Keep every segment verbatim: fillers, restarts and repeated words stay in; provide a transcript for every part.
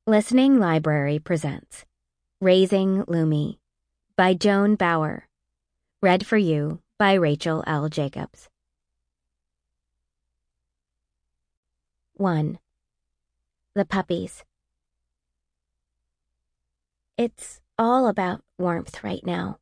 Listening Library presents Raising Lumi by Joan Bauer. Read for you by Rachel L. Jacobs. one. The Puppies. It's all about warmth right now.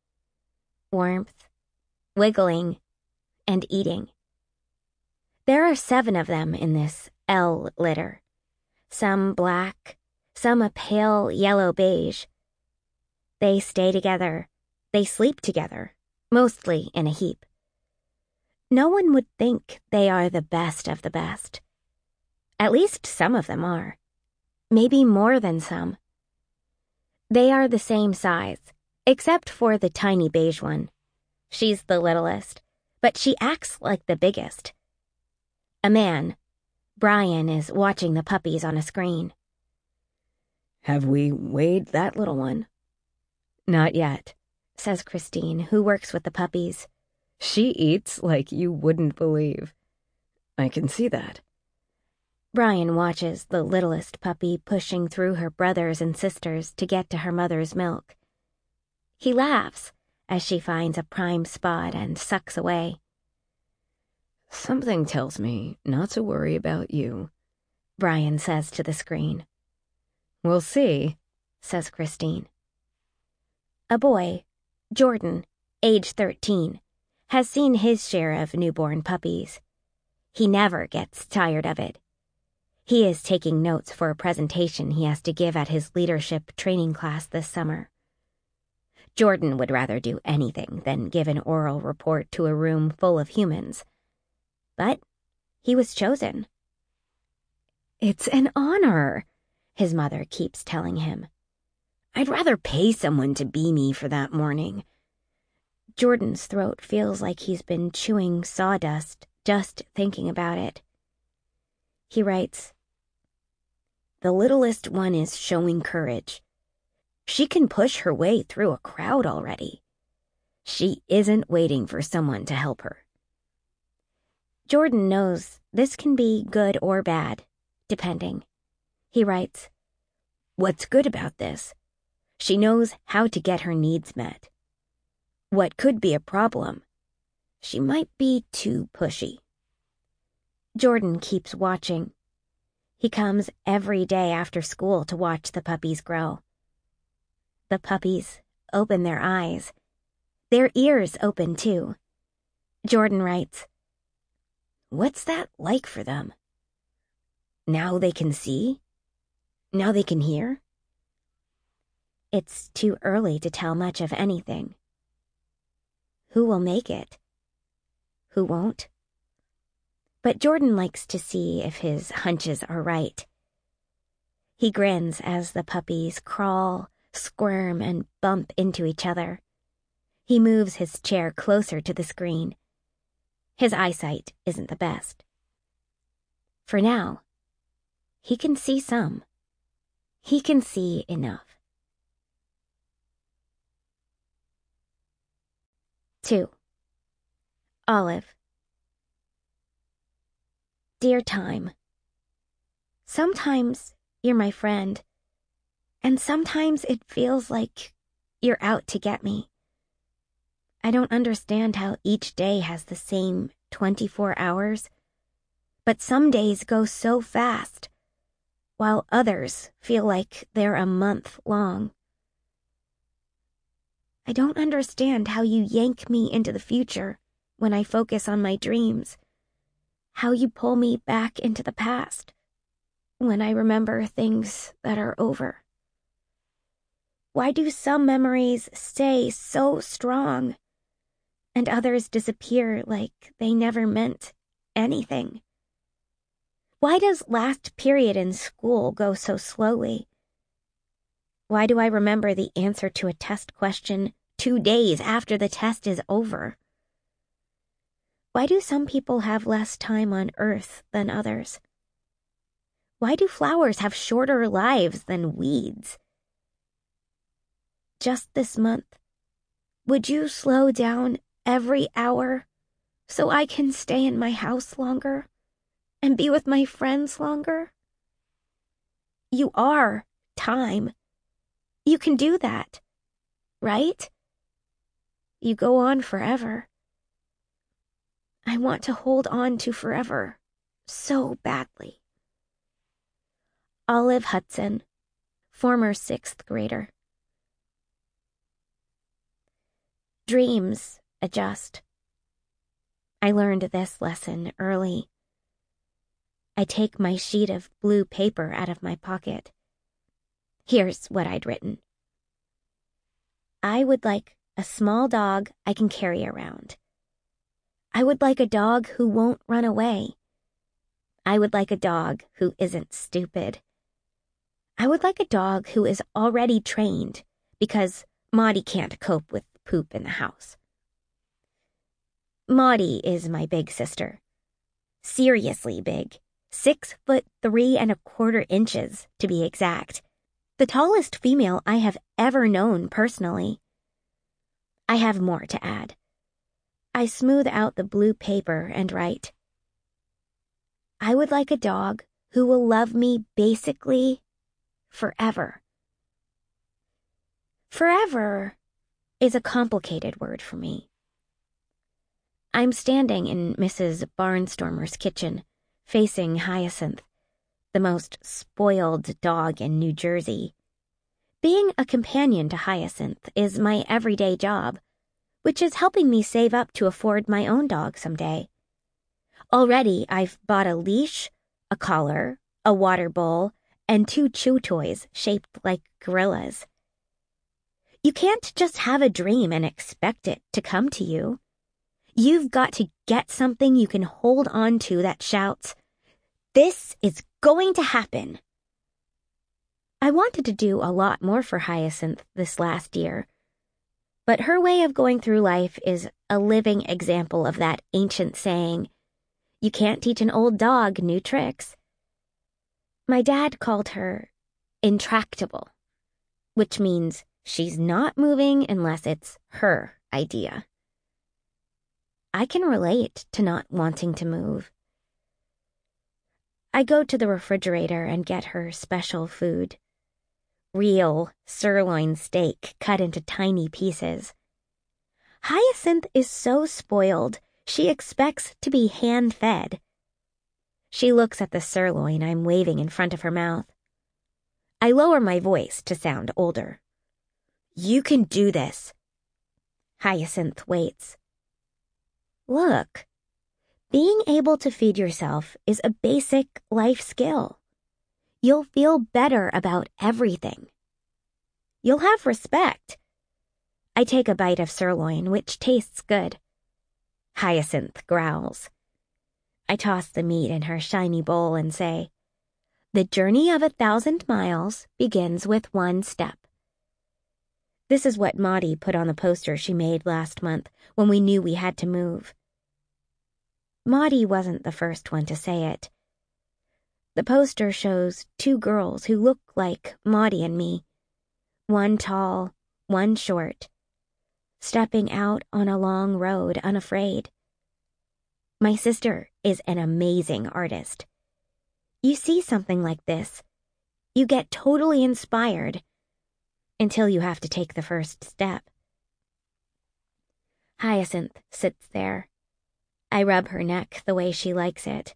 Warmth, wiggling, and eating. There are seven of them in this L litter. Some black, some a pale yellow beige. They stay together. They sleep together, mostly in a heap. No one would think they are the best of the best. At least some of them are. Maybe more than some. They are the same size, except for the tiny beige one. She's the littlest, but she acts like the biggest. A man, Brian, is watching the puppies on a screen. Have we weighed that little one? Not yet, says Christine, who works with the puppies. She eats like you wouldn't believe. I can see that. Brian watches the littlest puppy pushing through her brothers and sisters to get to her mother's milk. He laughs as she finds a prime spot and sucks away. Something tells me not to worry about you, Brian says to the screen. We'll see, says Christine. A boy, Jordan, age thirteen, has seen his share of newborn puppies. He never gets tired of it. He is taking notes for a presentation he has to give at his leadership training class this summer. Jordan would rather do anything than give an oral report to a room full of humans. But he was chosen. It's an honor, his mother keeps telling him. I'd rather pay someone to be me for that morning. Jordan's throat feels like he's been chewing sawdust just thinking about it. He writes, The littlest one is showing courage. She can push her way through a crowd already. She isn't waiting for someone to help her. Jordan knows this can be good or bad, depending. He writes, What's good about this? She knows how to get her needs met. What could be a problem? She might be too pushy. Jordan keeps watching. He comes every day after school to watch the puppies grow. The puppies open their eyes. Their ears open too. Jordan writes, What's that like for them? Now they can see? Now they can hear? It's too early to tell much of anything. Who will make it? Who won't? But Jordan likes to see if his hunches are right. He grins as the puppies crawl, squirm, and bump into each other. He moves his chair closer to the screen. His eyesight isn't the best. For now, he can see some. He can see enough. Two. Olive. Dear Time, sometimes you're my friend, and sometimes it feels like you're out to get me. I don't understand how each day has the same twenty-four hours, but some days go so fast, while others feel like they're a month long. I don't understand how you yank me into the future when I focus on my dreams, how you pull me back into the past when I remember things that are over. Why do some memories stay so strong and others disappear like they never meant anything? Why does last period in school go so slowly? Why do I remember the answer to a test question two days after the test is over? Why do some people have less time on Earth than others? Why do flowers have shorter lives than weeds? Just this month, would you slow down every hour so I can stay in my house longer and be with my friends longer? You are time. You can do that, right? You go on forever. I want to hold on to forever so badly. Olive Hudson, former sixth grader. Dreams adjust. I learned this lesson early. I take my sheet of blue paper out of my pocket. Here's what I'd written. I would like a small dog I can carry around. I would like a dog who won't run away. I would like a dog who isn't stupid. I would like a dog who is already trained because Maudie can't cope with poop in the house. Maudie is my big sister. Seriously big. Six foot three and a quarter inches, to be exact. The tallest female I have ever known personally. I have more to add. I smooth out the blue paper and write, I would like a dog who will love me basically forever. Forever is a complicated word for me. I'm standing in Missus Barnstormer's kitchen, facing Hyacinth, the most spoiled dog in New Jersey. Being a companion to Hyacinth is my everyday job, which is helping me save up to afford my own dog someday. Already, I've bought a leash, a collar, a water bowl, and two chew toys shaped like gorillas. You can't just have a dream and expect it to come to you. You've got to get something you can hold on to that shouts, "This is going to happen." I wanted to do a lot more for Hyacinth this last year, but her way of going through life is a living example of that ancient saying, you can't teach an old dog new tricks. My dad called her intractable, which means she's not moving unless it's her idea. I can relate to not wanting to move. I go to the refrigerator and get her special food. Real sirloin steak cut into tiny pieces. Hyacinth is so spoiled, she expects to be hand-fed. She looks at the sirloin I'm waving in front of her mouth. I lower my voice to sound older. You can do this. Hyacinth waits. Look, being able to feed yourself is a basic life skill. You'll feel better about everything. You'll have respect. I take a bite of sirloin, which tastes good. Hyacinth growls. I toss the meat in her shiny bowl and say, the journey of a thousand miles begins with one step. This is what Maudie put on the poster she made last month when we knew we had to move. Maudie wasn't the first one to say it. The poster shows two girls who look like Maudie and me, one tall, one short, stepping out on a long road unafraid. My sister is an amazing artist. You see something like this, you get totally inspired until you have to take the first step. Hyacinth sits there. I rub her neck the way she likes it.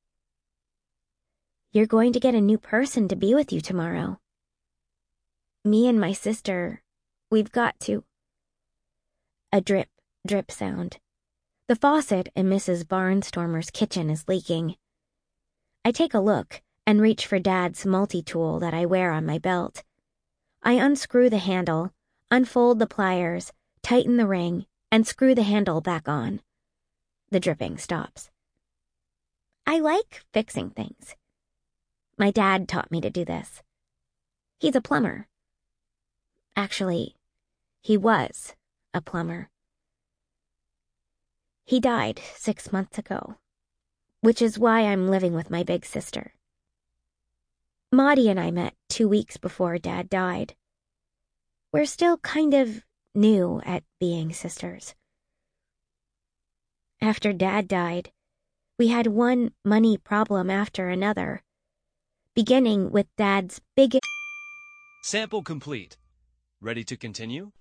You're going to get a new person to be with you tomorrow. Me and my sister, we've got to. A drip, drip sound. The faucet in Missus Barnstormer's kitchen is leaking. I take a look and reach for Dad's multi-tool that I wear on my belt. I unscrew the handle, unfold the pliers, tighten the ring, and screw the handle back on. The dripping stops. I like fixing things. My dad taught me to do this. He's a plumber. Actually, he was a plumber. He died six months ago, which is why I'm living with my big sister. Maudie and I met two weeks before Dad died. We're still kind of new at being sisters. After Dad died, we had one money problem after another. beginning with Dad's big. Sample complete. Ready to continue?